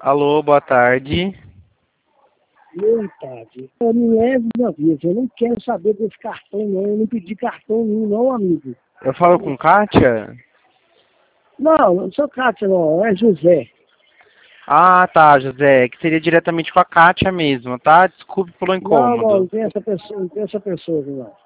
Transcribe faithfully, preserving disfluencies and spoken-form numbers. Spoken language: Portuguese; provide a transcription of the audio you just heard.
Alô, boa tarde. Boa tarde. Eu me leve uma vez, eu não quero saber desse cartão não, eu não pedi cartão nenhum não, amigo. Eu falo com Kátia? Não, não sou Cátia não, é José. Ah, tá, José, que seria diretamente com a Kátia mesmo, tá? Desculpe pelo Não, não, não incômodo. tem essa pessoa, não tem essa pessoa aqui não.